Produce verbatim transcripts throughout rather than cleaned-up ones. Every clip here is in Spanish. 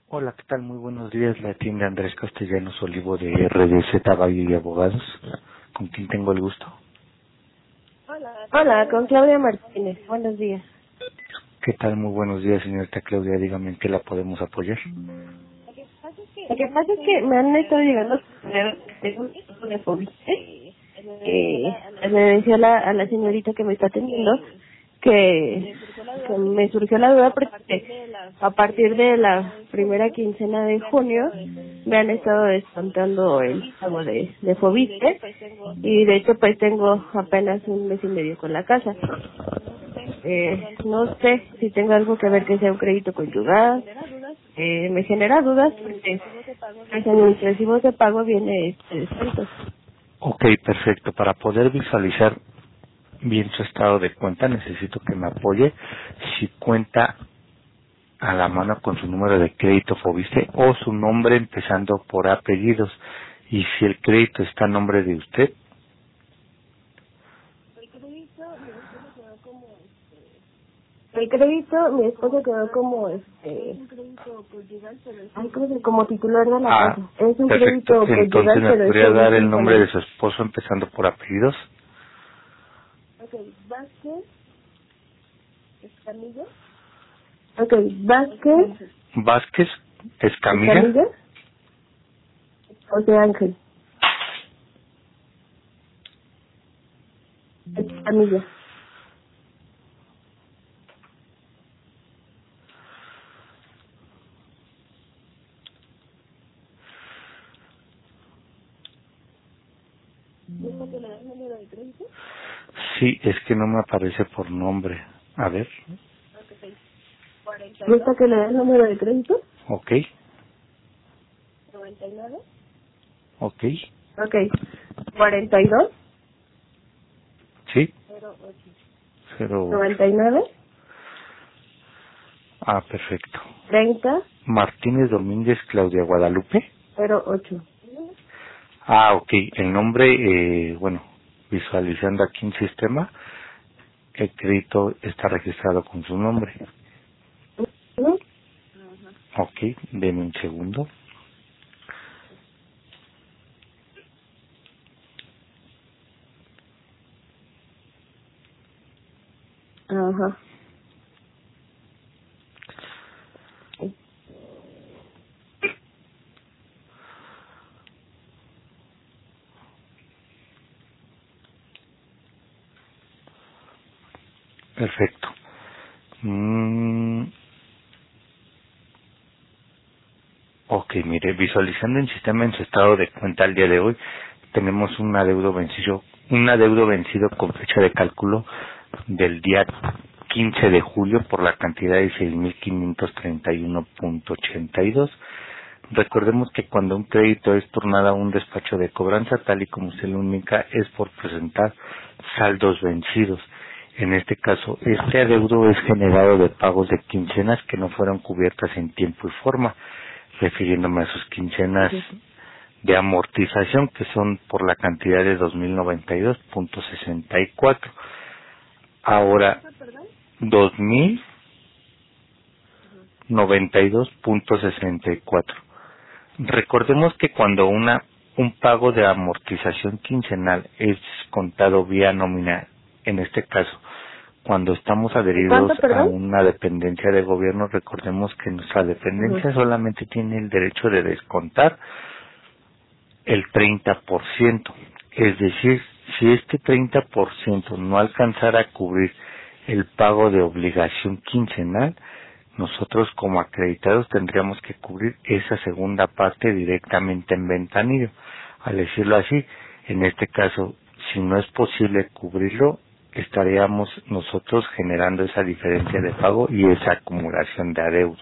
Hola, ¿qué tal? Muy buenos días. La atiende Andrés Castellanos Olivo de R D Z Valle y Abogados. ¿Con quién tengo el gusto? Hola, con Claudia Martínez. Buenos días. ¿Qué tal? Muy buenos días, señorita Claudia. Dígame en qué la podemos apoyar. Lo que pasa es que me han estado llegando correos de un tipo de COVID. Eh, me decía la, a la señorita que me está atendiendo que, que me surgió la duda porque a partir de la primera quincena de junio me han estado descontando el pago de, de Fobiste y de hecho pues tengo apenas un mes y medio con la casa. Eh, no sé si tenga algo que ver que sea un crédito conyugal. Eh, me genera dudas porque pues, en mis recibos de pago viene este descuento. Ok, perfecto. Para poder visualizar bien su estado de cuenta, necesito que me apoye si cuenta a la mano con su número de crédito Fobiste o su nombre empezando por apellidos. Y si el crédito está a nombre de usted, El crédito, mi esposo quedó como este, ay, ¿cómo se- como titular de la ah, casa. Es un perfecto. crédito Entonces conyugal, me pero es podría dar el Fobiste con nombre de él. su esposo empezando por apellidos. Ok, Vázquez, Vázquez Escamilla. Escamilla, José Ángel, Escamilla. Sí, es que no me aparece por nombre. A ver, ¿Gusta que le dé el número de crédito? ok, ok, Ok, cuarenta y dos, sí, cero ocho. noventa y nueve, Ah, perfecto. treinta, Martínez Domínguez Claudia Guadalupe. cero ocho. Ah, ok, el nombre, eh, bueno, visualizando aquí en sistema, el crédito está registrado con su nombre. Ujú. Ok, denme un segundo. Ajá. Perfecto. Mm, ok, mire, visualizando el sistema en su estado de cuenta al día de hoy, tenemos un adeudo vencido, un adeudo vencido con fecha de cálculo del día quince de julio por la cantidad de seis mil quinientos treinta y uno punto ochenta y dos. Recordemos que cuando un crédito es turnado a un despacho de cobranza, tal y como se lo indica, es por presentar saldos vencidos. En este caso, este adeudo es generado de pagos de quincenas que no fueron cubiertas en tiempo y forma, refiriéndome a sus quincenas de amortización, que son por la cantidad de dos mil noventa y dos punto sesenta y cuatro. Ahora, dos mil noventa y dos punto sesenta y cuatro. Recordemos que cuando una un pago de amortización quincenal es contado vía nómina, en este caso, cuando estamos adheridos ¿Cuánto, a perdón? una dependencia de gobierno, recordemos que nuestra Ujú. dependencia solamente tiene el derecho de descontar el treinta por ciento. Es decir, si este treinta por ciento no alcanzara a cubrir el pago de obligación quincenal, nosotros como acreditados tendríamos que cubrir esa segunda parte directamente en ventanillo. Al decirlo así, en este caso, si no es posible cubrirlo, estaríamos nosotros generando esa diferencia de pago y esa acumulación de adeudo.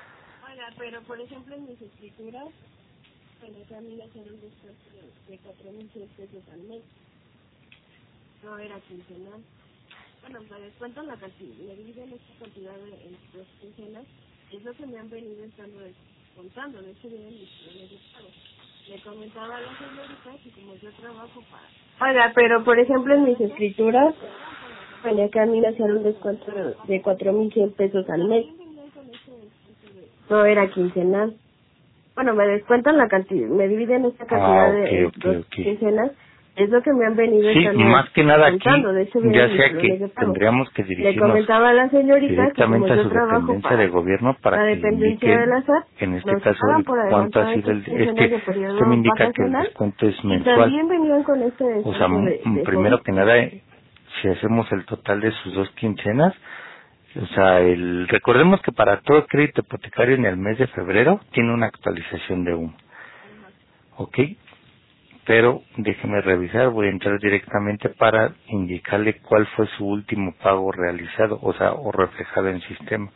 Oiga, pero por ejemplo en mis escrituras venía que a mí me hacían un descuento de cuatro mil cien pesos al mes. no era quincenal. Bueno, me descuentan la cantidad, me dividen esta cantidad Ah, ok, de ok, dos ok. quincenas, es lo que me han venido Sí, estando más que nada aquí, contando. De hecho, viene ya en mis sea talones que de pago. tendríamos que Le dirigirnos comentaba a la señorita que como directamente a yo su trabajo dependencia para de gobierno para la que dependencia de indiquen, la S A T, en este nos caso, pagan el por cuánto ha adelantado sido estas el... Es quincenas que de usted me periodo indica que el vacacional descuento es y mensual. también venían con este O sea, descuento m- de, de primero COVID. que nada, eh, si hacemos el total de sus dos quincenas, o sea, el recordemos que para todo crédito hipotecario en el mes de febrero tiene una actualización de uno. ¿Ok? Pero déjeme revisar, voy a entrar directamente para indicarle cuál fue su último pago realizado, o sea, o reflejado en sistema.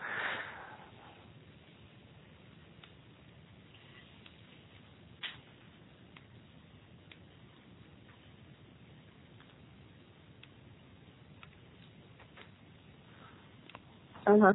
Ajá.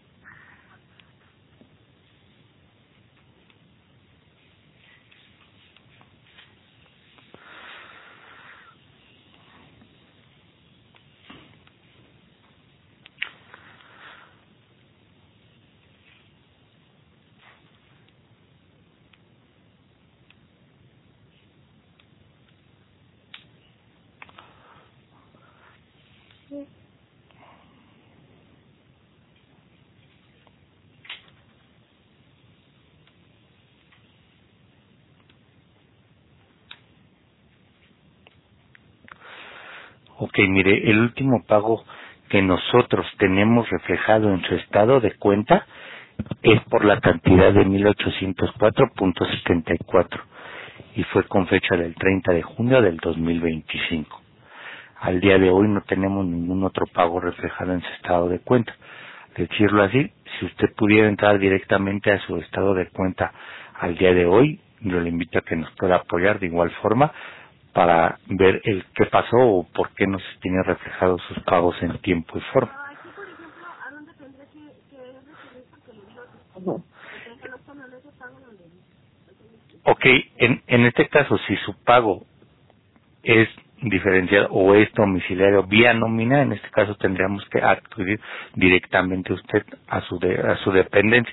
Ok, mire, el último pago que nosotros tenemos reflejado en su estado de cuenta es por la cantidad de mil ochocientos cuatro punto setenta y cuatro y fue con fecha del treinta de junio del dos mil veinticinco. Al día de hoy no tenemos ningún otro pago reflejado en su estado de cuenta. Decirlo así, si usted pudiera entrar directamente a su estado de cuenta al día de hoy, yo le invito a que nos pueda apoyar de igual forma para ver el qué pasó o por qué no se tiene reflejados sus pagos en tiempo y forma. Ajá. Ok, en, en este caso, si su pago es diferenciado o es domiciliario vía nómina, en este caso tendríamos que acudir directamente usted a su de, a su dependencia.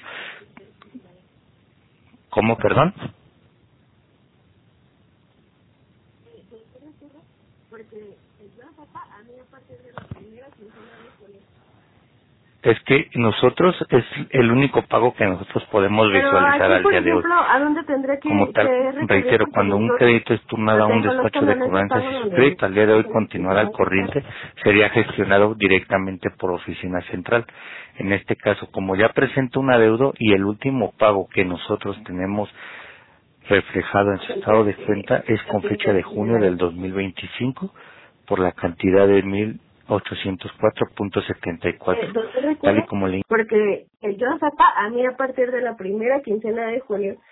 ¿Cómo, perdón? Es que nosotros es el único pago que nosotros podemos Pero visualizar aquí, al por día de hoy. ejemplo, ¿a dónde tendré Como que, tal, que recurrir? reitero, Porque cuando un yo crédito es turnado no a un tengo los despacho de talones de cobranzas pago y su donde crédito al día de hoy se continuará al justifica. corriente, sería gestionado directamente por oficina central. En este caso, como ya presenta un adeudo y el último pago que nosotros tenemos reflejado en su estado de cuenta es con fecha de junio del dos mil veinticinco por la cantidad de mil ochocientos cuatro punto setenta y cuatro, Eh, ¿Dónde tal y recurre? como le Porque el yo sepa, a mí a partir de la primera quincena de junio